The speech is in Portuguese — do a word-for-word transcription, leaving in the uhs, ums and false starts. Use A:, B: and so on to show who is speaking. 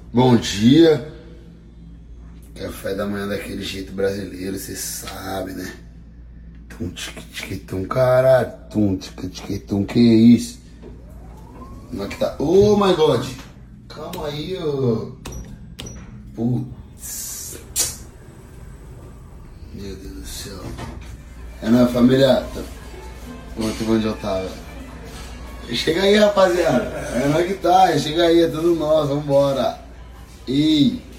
A: Bom dia. Café da manhã daquele jeito brasileiro, cê sabe, né? Tum, tique, tique, tum, caralho. Tum, tique, tique, tum, que isso? Como é que tá? Oh, my God. Calma aí, ô. Putz. Meu Deus do céu. É, não, família. Ontem onde eu tava. Chega aí, rapaziada. É nós que tá. Chega aí, é tudo nós. Vambora. E